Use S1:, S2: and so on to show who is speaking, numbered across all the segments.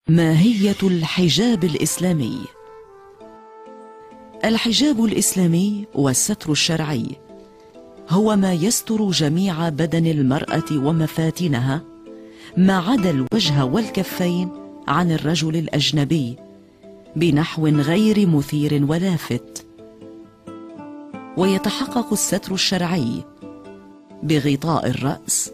S1: ماهية الحجاب الإسلامي؟ الحجاب الإسلامي والستر الشرعي هو ما يستر جميع بدن المرأة ومفاتنها ما عدا الوجه والكفين عن الرجل الأجنبي بنحو غير مثير ولافت. ويتحقق الستر الشرعي بغطاء الرأس،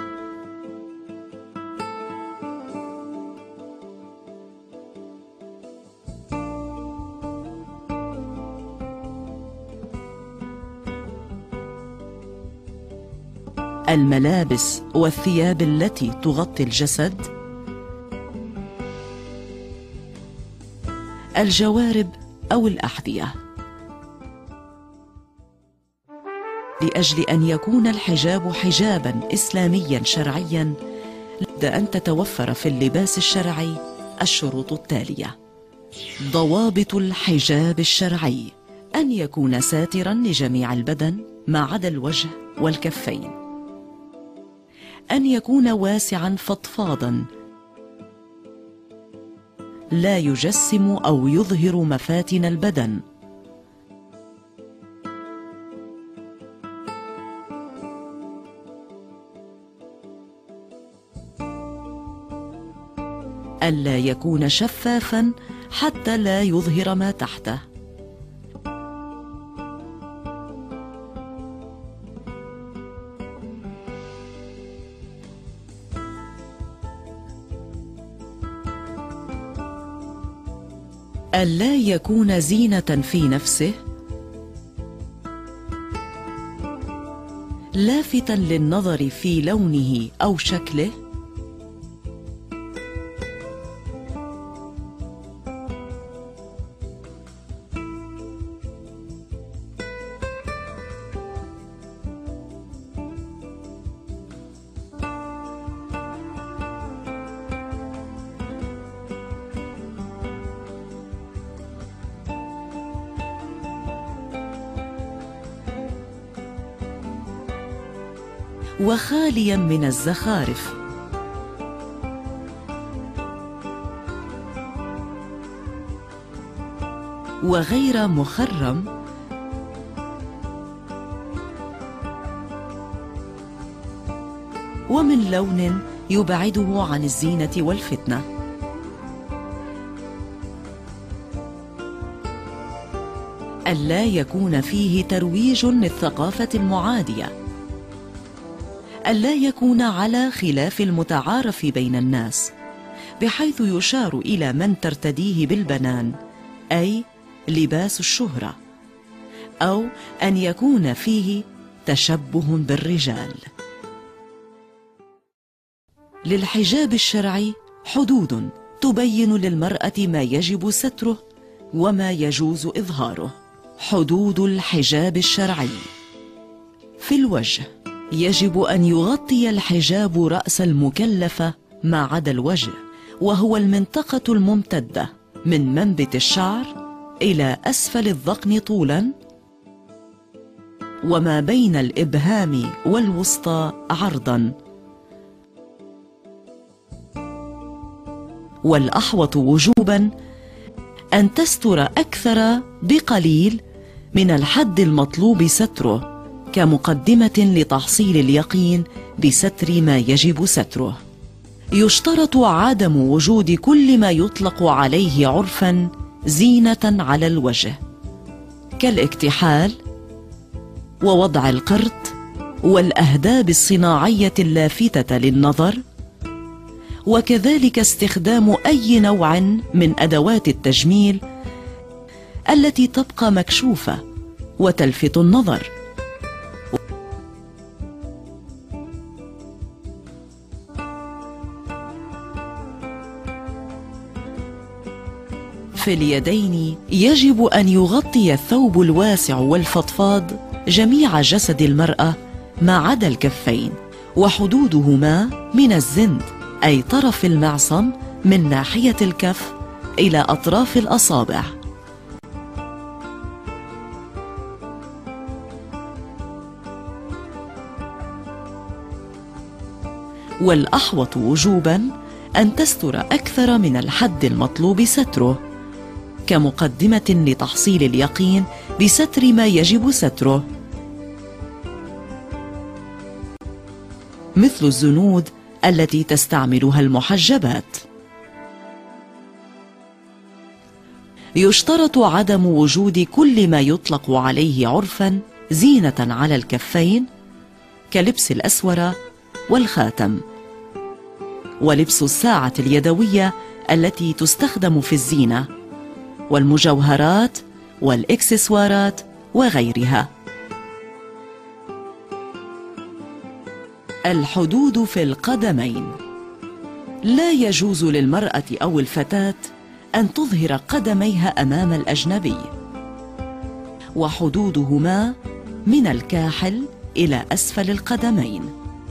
S1: الملابس والثياب التي تغطي الجسد، الجوارب أو الأحذية. لأجل أن يكون الحجاب حجابا إسلاميا شرعيا لابد أن تتوفر في اللباس الشرعي الشروط التالية: ضوابط الحجاب الشرعي: أن يكون ساترا لجميع البدن ما عدا الوجه والكفين، أن يكون واسعا فضفاضا لا يجسم أو يظهر مفاتن البدن، ألا يكون شفافا حتى لا يظهر ما تحته، ألا يكون زينة في نفسه، لافتا للنظر في لونه أو شكله، وخاليا من الزخارف، وغير مخرم، ومن لون يبعده عن الزينة والفتنة. ألا يكون فيه ترويج للثقافة المعادية، ألا يكون على خلاف المتعارف بين الناس بحيث يشار إلى من ترتديه بالبنان، أي لباس الشهرة، أو أن يكون فيه تشبه بالرجال. للحجاب الشرعي حدود تبين للمرأة ما يجب ستره وما يجوز إظهاره. حدود الحجاب الشرعي: في الوجه يجب أن يغطي الحجاب رأس المكلفة ما عدا الوجه، وهو المنطقة الممتدة من منبت الشعر إلى أسفل الذقن طولا، وما بين الإبهام والوسطى عرضا. والأحوط وجوبا أن تستر أكثر بقليل من الحد المطلوب ستره، كمقدمة لتحصيل اليقين بستر ما يجب ستره. يشترط عدم وجود كل ما يطلق عليه عرفا زينة على الوجه، كالاكتحال ووضع القرط والأهداب الصناعية اللافتة للنظر، وكذلك استخدام أي نوع من أدوات التجميل التي تبقى مكشوفة وتلفت النظر. في اليدين يجب أن يغطي الثوب الواسع والفضفاض جميع جسد المرأة ما عدا الكفين، وحدودهما من الزند أي طرف المعصم من ناحية الكف إلى أطراف الأصابع. والأحوط وجوبا أن تستر أكثر من الحد المطلوب ستره، كمقدمة لتحصيل اليقين بستر ما يجب ستره، مثل الزنود التي تستعملها المحجبات. يشترط عدم وجود كل ما يطلق عليه عرفاً زينة على الكفين، كلبس الأسورة والخاتم، ولبس الساعة اليدوية التي تستخدم في الزينة، والمجوهرات والإكسسوارات وغيرها. الحدود في القدمين: لا يجوز للمرأة أو الفتاة أن تظهر قدميها أمام الأجنبي، وحدودهما من الكاحل إلى أسفل القدمين.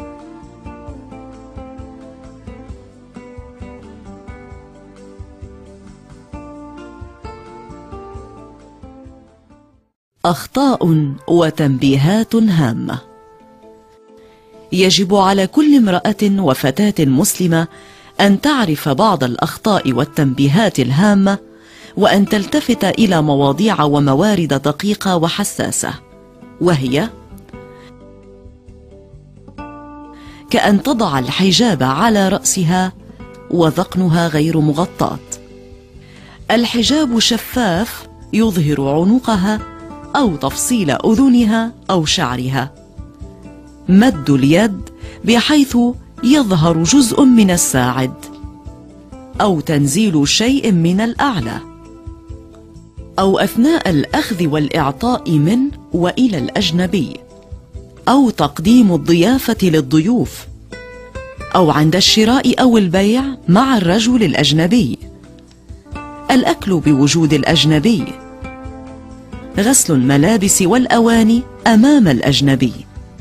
S1: أخطاء وتنبيهات هامة: يجب على كل امرأة وفتاة مسلمة أن تعرف بعض الأخطاء والتنبيهات الهامة، وأن تلتفت إلى مواضيع وموارد دقيقة وحساسة، وهي كأن تضع الحجاب على رأسها وذقنها غير مغطاة. الحجاب شفاف يظهر عنقها أو تفصيل أذنها أو شعرها. مد اليد بحيث يظهر جزء من الساعد، أو تنزيل شيء من الأعلى، أو أثناء الأخذ والإعطاء من وإلى الأجنبي، أو تقديم الضيافة للضيوف، أو عند الشراء أو البيع مع الرجل الأجنبي، الأكل بوجود الأجنبي، غسل الملابس والأواني أمام الأجنبي،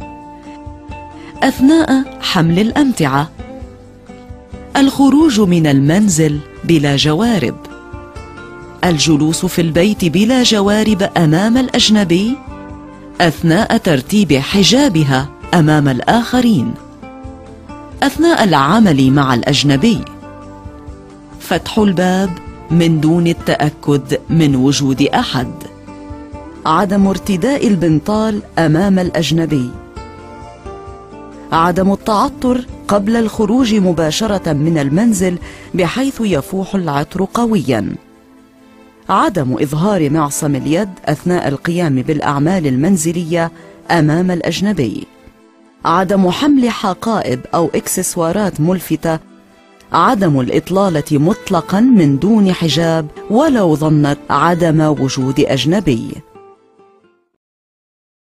S1: أثناء حمل الأمتعة، الخروج من المنزل بلا جوارب، الجلوس في البيت بلا جوارب أمام الأجنبي أثناء ترتيب حجابها أمام الآخرين، أثناء العمل مع الأجنبي، فتح الباب من دون التأكد من وجود أحد، عدم ارتداء البنطال أمام الأجنبي، عدم التعطر قبل الخروج مباشرة من المنزل بحيث يفوح العطر قوياً، عدم إظهار معصم اليد أثناء القيام بالأعمال المنزلية أمام الأجنبي، عدم حمل حقائب أو إكسسوارات ملفتة، عدم الإطلالة مطلقاً من دون حجاب ولو ظنت عدم وجود أجنبي.